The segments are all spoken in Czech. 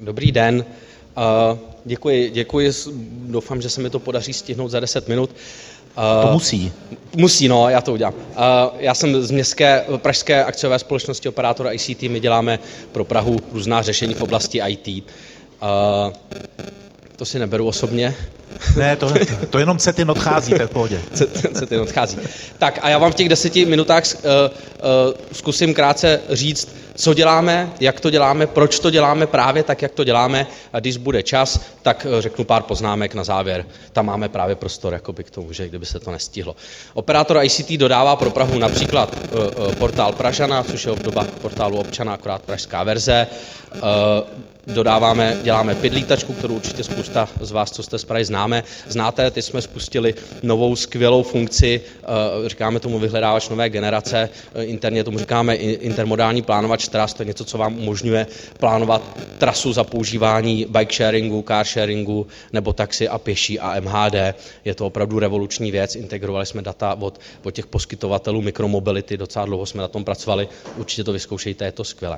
Dobrý den. Děkuji. Doufám, že se mi to podaří stihnout za 10 minut. To musí. Musí, no, já to udělám. Já jsem z pražské akciové společnosti Operátor ICT, my děláme pro Prahu různá řešení v oblasti IT. To si neberu osobně. Ne, to jenom Cetin odchází, to je v pohodě. Cetin odchází. Tak a já vám v těch 10 minutách zkusím krátce říct, co děláme, jak to děláme, proč to děláme právě tak, jak to děláme, a když bude čas, tak řeknu pár poznámek na závěr. Tam máme právě prostor jakoby k tomu, že kdyby se to nestihlo. Operátor ICT dodává pro Prahu například portál Pražana, což je obdoba portálu občana, akorát pražská verze. Děláme PID-lítačku, kterou určitě spousta z vás, co jste z Prahy znáte. Teď jsme spustili novou skvělou funkci, říkáme tomu vyhledávač nové generace, interně tomu říkáme intermodální plánovač tras, to je něco, co vám umožňuje plánovat trasu za používání bike sharingu, car sharingu nebo taxi a pěší a MHD. Je to opravdu revoluční věc, integrovali jsme data od těch poskytovatelů mikromobility, docela dlouho jsme na tom pracovali, určitě to vyzkoušejte, je to skvělé.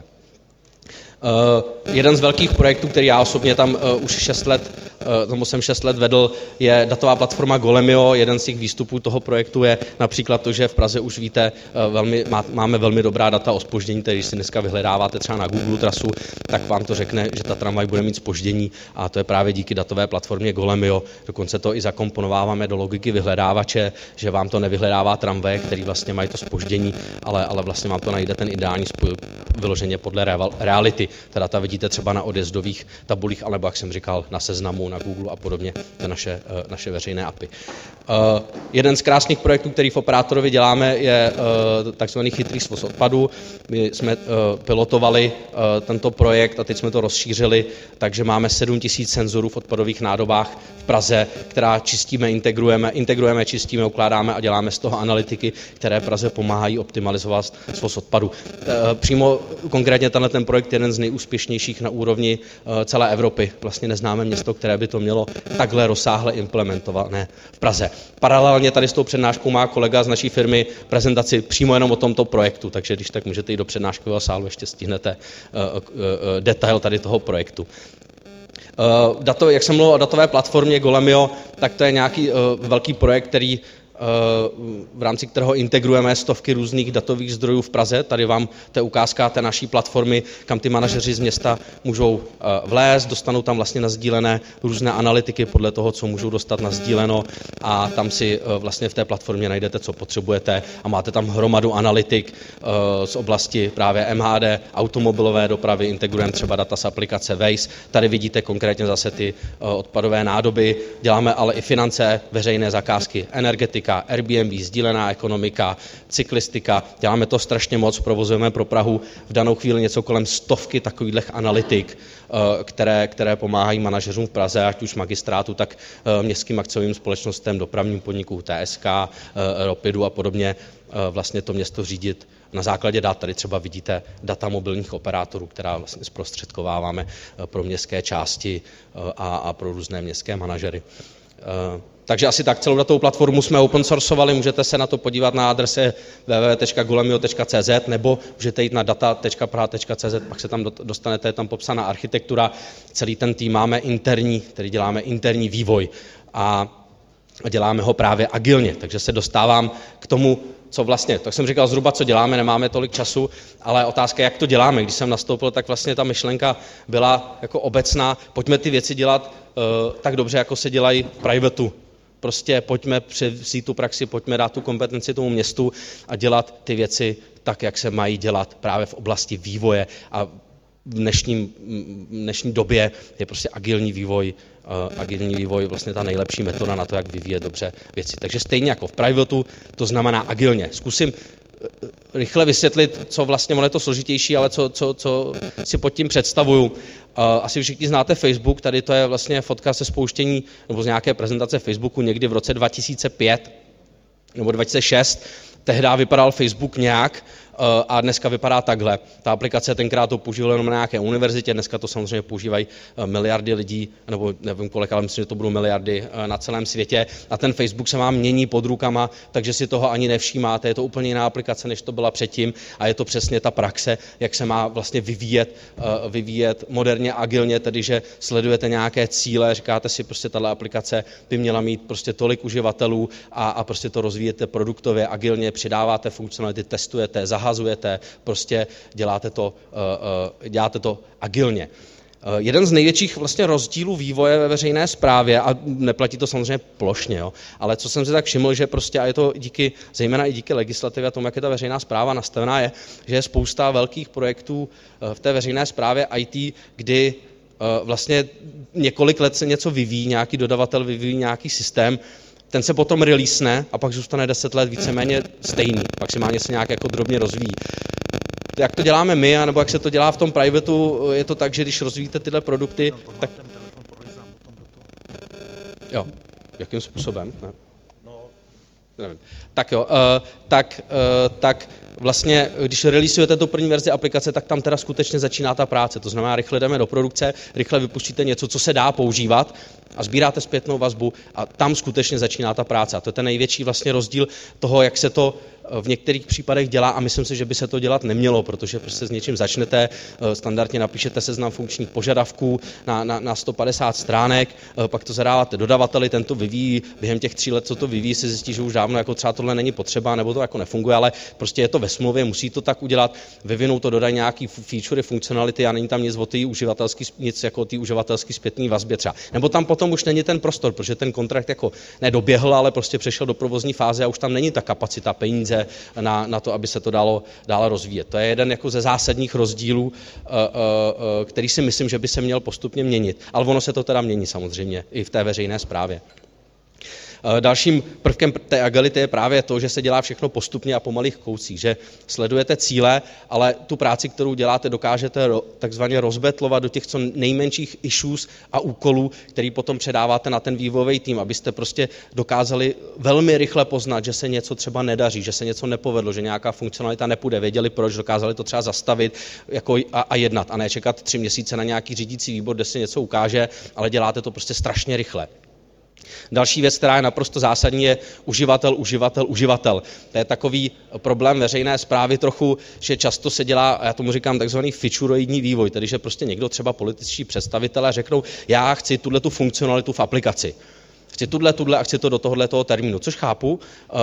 Jeden z velkých projektů, který já osobně tam už 6 let vedl, je datová platforma Golemio. Jeden z těch výstupů toho projektu je například to, že v Praze už víte, máme velmi dobrá data o zpoždění, tedy když si dneska vyhledáváte třeba na Google trasu, tak vám to řekne, že ta tramvaj bude mít zpoždění, a to je právě díky datové platformě Golemio. Dokonce to i zakomponováváme do logiky vyhledávače, že vám to nevyhledává tramvaje, který vlastně mají to zpoždění, ale vlastně vám to najde ten ideální vyloženě podle reality. Ta data vidíte třeba na odjezdových tabulích, alebo jak jsem říkal, na Seznamu, na Google a podobně, to je naše veřejné API. Jeden z krásných projektů, který v Operátorovi děláme, je takzvaný chytrý svoz odpadů. My jsme pilotovali tento projekt a teď jsme to rozšířili, takže máme 7 000 senzorů v odpadových nádobách v Praze, která integrujeme, čistíme, ukládáme a děláme z toho analytiky, které Praze pomáhají optimalizovat svoz odpadů. Přímo konkrétně ten projekt je jeden z nejúspěšnějších na úrovni celé Evropy. Vlastně neznáme město, které by to mělo takhle rozsáhle implementované v Praze. Paralelně tady s tou přednáškou má kolega z naší firmy prezentaci přímo jenom o tomto projektu, takže když tak můžete jít do přednáškového sálu, ještě stihnete detail tady toho projektu. Jak jsem mluvil o datové platformě Golemio, tak to je nějaký velký projekt, v rámci kterého integrujeme stovky různých datových zdrojů v Praze. Tady vám to je ukázka té naší platformy, kam ty manažeři z města můžou vlézt, dostanou tam vlastně nasdílené různé analytiky podle toho, co můžou dostat nasdíleno, a tam si vlastně v té platformě najdete, co potřebujete, a máte tam hromadu analytik z oblasti právě MHD, automobilové dopravy, integrujeme třeba data z aplikace Waze. Tady vidíte konkrétně zase ty odpadové nádoby, děláme ale i finance, veřejné zakázky, energetika, Airbnb, sdílená ekonomika, cyklistika. Děláme to strašně moc, provozujeme pro Prahu v danou chvíli něco kolem 100 takovýchhle analytik, které pomáhají manažerům v Praze, ať už magistrátu, tak městským akciovým společnostem, dopravním podniku TSK, Ropidu a podobně, vlastně to město řídit na základě dat. Tady třeba vidíte data mobilních operátorů, která vlastně zprostředkováváme pro městské části a pro různé městské manažery. Takže asi tak, celou datovou platformu jsme open sourceovali, můžete se na to podívat na adrese www.golemio.cz nebo můžete jít na data.praha.cz, pak se tam dostanete, je tam popsaná architektura, celý ten tým máme interní, který děláme interní vývoj a děláme ho právě agilně, takže se dostávám k tomu, co vlastně, tak jsem říkal zhruba, co děláme, nemáme tolik času, ale otázka, jak to děláme. Když jsem nastoupil, tak vlastně ta myšlenka byla jako obecná, pojďme ty věci dělat tak dobře, jako se dělají v privateu. Prostě pojďme převzít tu praxi, pojďme dát tu kompetenci tomu městu a dělat ty věci tak, jak se mají dělat právě v oblasti vývoje, a v dnešní době je prostě agilní vývoj vlastně ta nejlepší metoda na to, jak vyvíjet dobře věci. Takže stejně jako v privateu, to znamená agilně. Zkusím rychle vysvětlit, co vlastně, ono je to složitější, ale co si pod tím představuju. Asi všichni znáte Facebook, tady to je vlastně fotka se spouštění nebo z nějaké prezentace Facebooku někdy v roce 2005 nebo 2006. Tehdy vypadal Facebook nějak, a dneska vypadá takhle. Ta aplikace tenkrát to používala jenom na nějaké univerzitě, dneska to samozřejmě používají miliardy lidí, nebo nevím kolik, ale myslím, že to budou miliardy na celém světě. A ten Facebook se vám mění pod rukama, takže si toho ani nevšímáte. Je to úplně jiná aplikace, než to byla předtím a je to přesně ta praxe, jak se má vlastně vyvíjet moderně, agilně, tedy že sledujete nějaké cíle, říkáte si prostě tato aplikace by měla mít prostě tolik uživatelů a prostě to rozvíjete produktově, agilně, přidáváte funkcionality, testujete, zahazujete, prostě děláte to agilně. Jeden z největších vlastně rozdílů vývoje ve veřejné správě, a neplatí to samozřejmě plošně, jo, ale co jsem si tak všiml, že prostě, a je to zejména i díky legislativě a tomu, jak je ta veřejná správa nastavená, je, že je spousta velkých projektů v té veřejné správě IT, kdy vlastně několik let se něco vyvíjí, nějaký dodavatel vyvíjí nějaký systém, ten se potom releasene a pak zůstane 10 let víceméně stejný, maximálně se nějak jako drobně rozvíjí. Jak to děláme my, anebo jak se to dělá v tom privatu, je to tak, že když rozvíjíte tyhle produkty, tak... Jo, jakým způsobem? Ne. Nevím. Tak jo, tak vlastně, když releaseujete tu první verzi aplikace, tak tam teda skutečně začíná ta práce. To znamená, rychle jdeme do produkce, rychle vypustíte něco, co se dá používat a sbíráte zpětnou vazbu a tam skutečně začíná ta práce. A to je ten největší vlastně rozdíl toho, jak se to v některých případech dělá a myslím si, že by se to dělat nemělo, protože prostě s něčím začnete, standardně napíšete seznam funkčních požadavků na 150 stránek, pak to zadáváte dodavateli, ten to vyvíjí, během těch 3 let, co to vyvíjí, se zjistí, že už dávno jako třeba tohle není potřeba, nebo to jako nefunguje, ale prostě je to ve smlouvě, musí to tak udělat, vyvinou to, dodají nějaký feature, funkcionality a není tam nic o té uživatelský zpětný vazbě třeba. Nebo tam potom už není ten prostor, protože ten kontrakt jako nedoběhl, ale prostě přešel do provozní fáze a už tam není ta kapacita, peníze na to, aby se to dalo dále rozvíjet. To je jeden jako ze zásadních rozdílů, který si myslím, že by se měl postupně měnit. Ale ono se to teda mění samozřejmě i v té veřejné správě. Dalším prvkem té agility je právě to, že se dělá všechno postupně a po malých kouscích, že sledujete cíle, ale tu práci, kterou děláte, dokážete takzvaně rozbetlovat do těch co nejmenších issues a úkolů, který potom předáváte na ten vývojový tým, abyste prostě dokázali velmi rychle poznat, že se něco třeba nedaří, že se něco nepovedlo, že nějaká funkcionalita nepůjde, věděli proč, dokázali to třeba zastavit jako a jednat a ne čekat 3 měsíce na nějaký řídící výbor, kde se něco ukáže, ale děláte to prostě strašně rychle. Další věc, která je naprosto zásadní, je uživatel. To je takový problém veřejné správy trochu, že často se dělá, já tomu říkám takzvaný featureoidní vývoj, tedy že prostě někdo třeba političtí představitelé řeknou, já chci tu funkcionalitu v aplikaci. Chci tuhle a chci to do tohoto termínu, což chápu,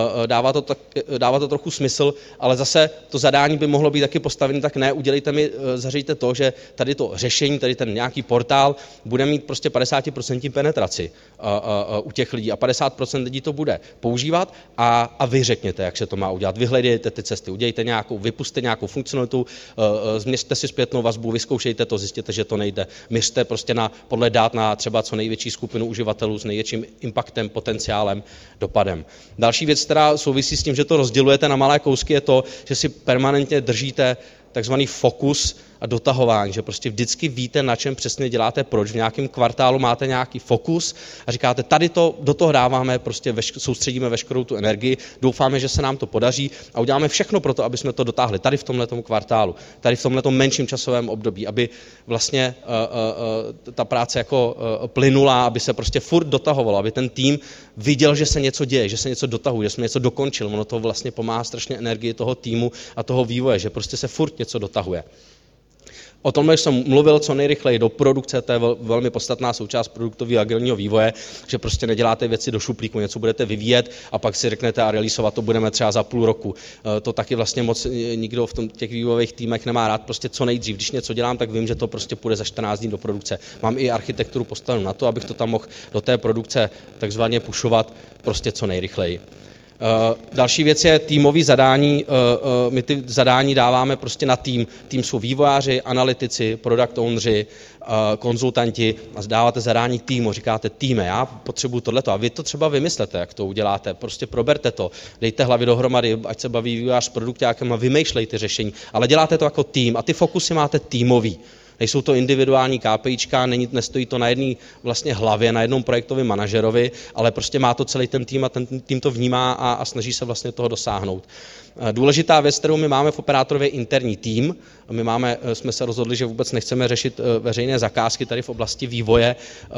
dává to trochu smysl, ale zase to zadání by mohlo být taky postavené, tak ne, zařiďte to, že tady to řešení, tady ten nějaký portál bude mít prostě 50% penetraci u těch lidí a 50% lidí to bude používat a vy řekněte, jak se to má udělat. Vyhledejte ty cesty, vypusťte nějakou funkcionalitu, změřte si zpětnou vazbu, vyzkoušejte to, zjistěte, že to nejde. Měřte prostě podle dát na třeba co největší skupinu uživatelů s největším impactem, potenciálem, dopadem. Další věc, která souvisí s tím, že to rozdělujete na malé kousky, je to, že si permanentně držíte takzvaný fokus a dotahování, že prostě vždycky víte, na čem přesně děláte, proč. V nějakém kvartálu máte nějaký fokus a říkáte, tady do toho dáváme, prostě soustředíme veškerou tu energii, doufáme, že se nám to podaří a uděláme všechno pro to, aby jsme to dotáhli tady v tomhletom kvartálu, tady v tomhletom menším časovém období, aby vlastně ta práce jako plynula, aby se prostě furt dotahovalo, aby ten tým viděl, že se něco děje, že se něco dotahuje, že jsme něco dokončili. Ono to vlastně pomáhá strašně energii toho týmu a toho vývoje, že prostě se furt něco dotahuje. O tom jsem mluvil co nejrychleji do produkce, to je velmi podstatná součást produktového agilního vývoje, že prostě neděláte věci do šuplíku, něco budete vyvíjet a pak si řeknete a realizovat to budeme třeba za půl roku. To taky vlastně moc nikdo v těch vývojových týmech nemá rád, prostě co nejdřív. Když něco dělám, tak vím, že to prostě půjde za 14 dní do produkce. Mám i architekturu postavenou na to, abych to tam mohl do té produkce takzvaně pušovat prostě co nejrychleji. Další věc je týmový zadání. My ty zadání dáváme prostě na tým. Tým jsou vývojáři, analytici, product owneri, konzultanti a dáváte zadání týmu. Říkáte týme, já potřebuju tohleto a vy to třeba vymyslete, jak to uděláte. Prostě proberte to, dejte hlavy dohromady, ať se baví vývojář s produkťákem a vymýšlejte řešení, ale děláte to jako tým a ty fokusy máte týmový. Nejsou to individuální KPIčka, nestojí to na jedné vlastně hlavě, na jednom projektovém manažerovi, ale prostě má to celý ten tým a ten tým to vnímá a snaží se vlastně toho dosáhnout. Důležitá věc, kterou my máme v Operátorově, je interní tým. Jsme se rozhodli, že vůbec nechceme řešit veřejné zakázky tady v oblasti vývoje,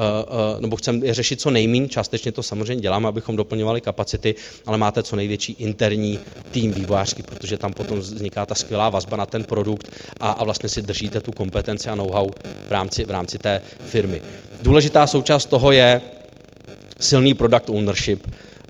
nebo chceme je řešit co nejméně, částečně to samozřejmě děláme, abychom doplňovali kapacity, ale máte co největší interní tým vývojářský, protože tam potom vzniká ta skvělá vazba na ten produkt a vlastně si držíte tu kompetenci a know-how v rámci té firmy. Důležitá součást toho je silný product ownership,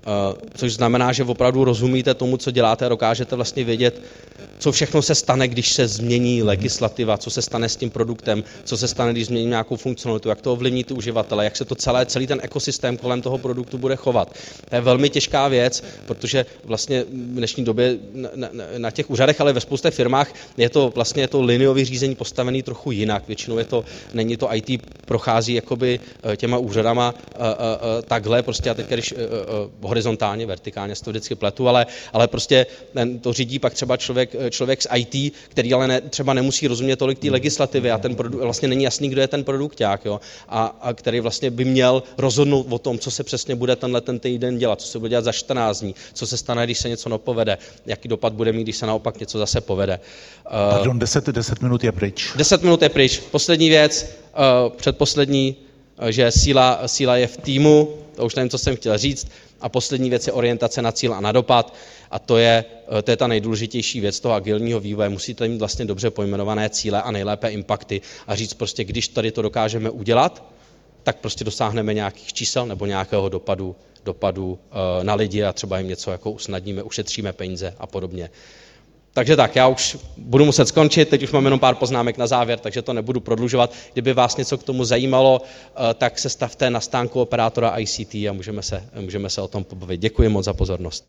což znamená, že opravdu rozumíte tomu, co děláte a dokážete vlastně vědět, co všechno se stane, když se změní legislativa, co se stane s tím produktem, co se stane, když změní nějakou funkcionalitu, jak to ovlivní ty uživatele, jak se to celý ten ekosystém kolem toho produktu bude chovat. To je velmi těžká věc, protože vlastně v dnešní době na těch úřadech, ale ve spoustě firmách je to liniové řízení postavené trochu jinak. Většinou není to IT prochází jakoby těma úřadama takhle, prostě a teď když horizontálně, vertikálně to vždycky pletu, ale prostě to řídí pak třeba člověk z IT, který ale třeba nemusí rozumět tolik té legislativy a ten produkt, vlastně není jasný, kdo je ten produkták, jo, a který vlastně by měl rozhodnout o tom, co se přesně bude ten týden dělat, co se bude dělat za 14 dní, co se stane, když se něco nepovede, jaký dopad bude mít, když se naopak něco zase povede. Pardon, 10 minut je pryč. 10 minut je pryč. Poslední věc, předposlední, že síla je v týmu, to už nevím, co jsem chtěl říct, a poslední věc je orientace na cíl a na dopad a to je ta nejdůležitější věc toho agilního vývoje. Musíte mít vlastně dobře pojmenované cíle a nejlépe impakty a říct prostě, když tady to dokážeme udělat, tak prostě dosáhneme nějakých čísel nebo nějakého dopadu na lidi a třeba jim něco jako usnadníme, ušetříme peníze a podobně. Takže tak, já už budu muset skončit, teď už mám jenom pár poznámek na závěr, takže to nebudu prodlužovat. Kdyby vás něco k tomu zajímalo, tak se stavte na stánku operátora ICT a můžeme se o tom pobavit. Děkuji moc za pozornost.